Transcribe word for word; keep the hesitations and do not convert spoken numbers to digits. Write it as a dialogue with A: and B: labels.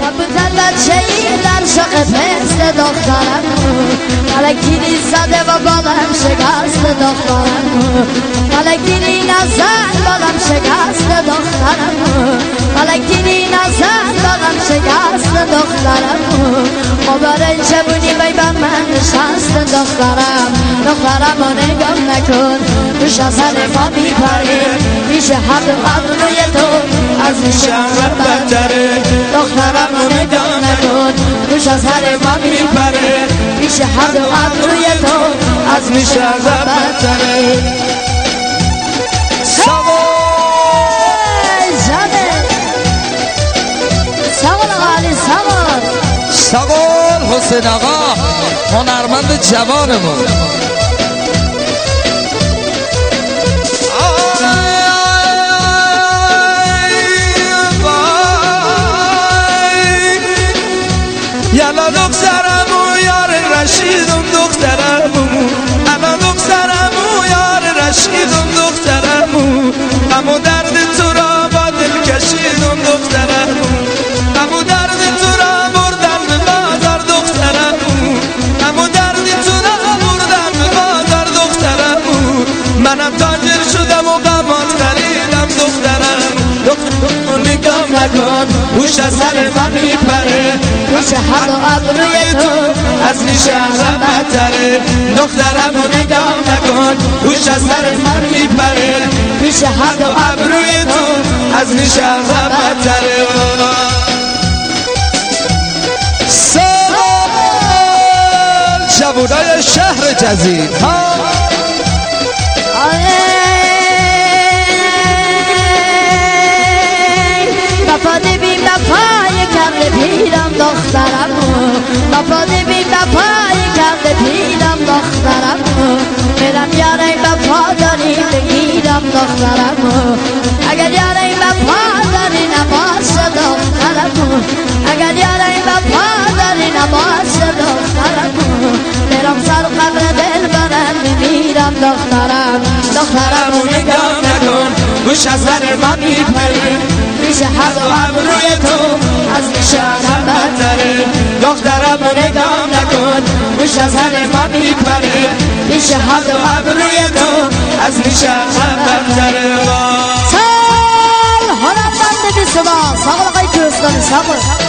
A: بودن بچه‌ای در شق پست دخترم ملکینی زده و بالم شکست دخترم ملکینی نزد بالم شکست دخترم ملکینی نزد بالم شکست دخترم مبارن شبونی بی به من نشست دخترم دخترم رو نگاه نکن روش از سر ما میپری میشه حد قبل روی تو از نشان بدتره دخترم رو نگاه نکن روش از سر ما میپره میشه حد قبل روی تو از نشان بدتره
B: ساقل
A: جانه ساقل آقا علی ساقل
B: ساقل حسین آقا هنرمند جوانمون
C: یالا دخترمو یار رشیدم دخترمو انا دخترمو یار رشیدم دخترمو امو درد تو را با دل کشیدم دخترمو امو درد تو را بردم به بازار دخترمو امو درد تو را بردم به بازار دخترمو منم تاجر شدم و قمات خریدم دخترمو دخترمو نگاه نکن هوش از سر من میپره
A: میشه حد و ابروی تو
C: از نشانم بدتره دخترمو نگاه نکن هوش از سر من میپره
A: میشه حد و
C: ابروی تو از نشانم بدتره
B: ساقل جوانای شهر جدید ها
A: بپاده بی بپای کرده پیرم دخترمو بپاده بی بپای کرده پیرم دخترمو برم یاره بپا داری بگیرم دخترمو اگر یاره بپا داری نباشه دخترمو اگر یاره بپا داری نباشه دخترمو برم سر قبر دل برم میمیرم دخترم دخترمو نگاه نکن
C: گوش از سر من میپره
A: میشه حد و
C: ابروی تو از نشانم بدتره دخترمو نگاه نکن گوش از سر من میپره
A: میشه حد و
C: ابروی تو از نشانم بدتره
A: سال هنرمند بی صدا ساقل آقای کوهستانی ساقل